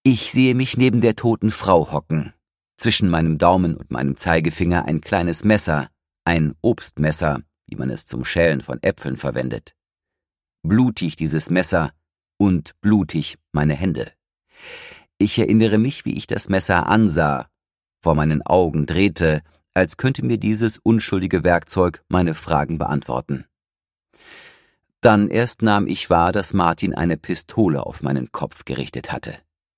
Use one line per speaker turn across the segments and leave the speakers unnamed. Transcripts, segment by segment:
Ich sehe mich neben der toten Frau hocken. Zwischen meinem Daumen und meinem Zeigefinger ein kleines Messer, ein Obstmesser, wie man es zum Schälen von Äpfeln verwendet. Blutig dieses Messer und blutig meine Hände. Ich erinnere mich, wie ich das Messer ansah, vor meinen Augen drehte, als könnte mir dieses unschuldige Werkzeug meine Fragen beantworten. Dann erst nahm ich wahr, dass Martin eine Pistole auf meinen Kopf gerichtet hatte.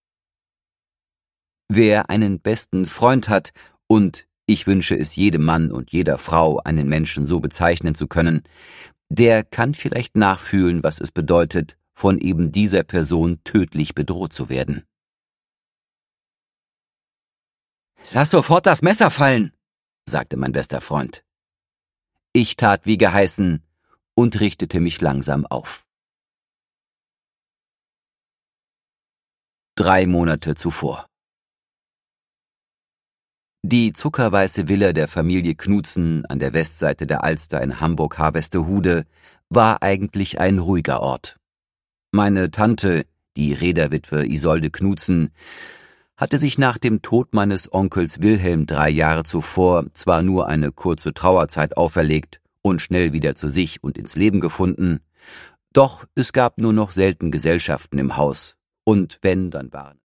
Wer einen besten Freund hat, und ich wünsche es jedem Mann und jeder Frau, einen Menschen so bezeichnen zu können, der kann vielleicht nachfühlen, was es bedeutet, von eben dieser Person tödlich bedroht zu werden. »Lass sofort das Messer fallen«, sagte mein bester Freund. Ich tat wie geheißen und richtete mich langsam auf. 3 Monate zuvor. Die zuckerweiße Villa der Familie Knutzen an der Westseite der Alster in Hamburg-Harvestehude war eigentlich ein ruhiger Ort. Meine Tante, die Reederwitwe Isolde Knutzen, hatte sich nach dem Tod meines Onkels Wilhelm 3 Jahre zuvor zwar nur eine kurze Trauerzeit auferlegt und schnell wieder zu sich und ins Leben gefunden, doch es gab nur noch selten Gesellschaften im Haus, und wenn, dann waren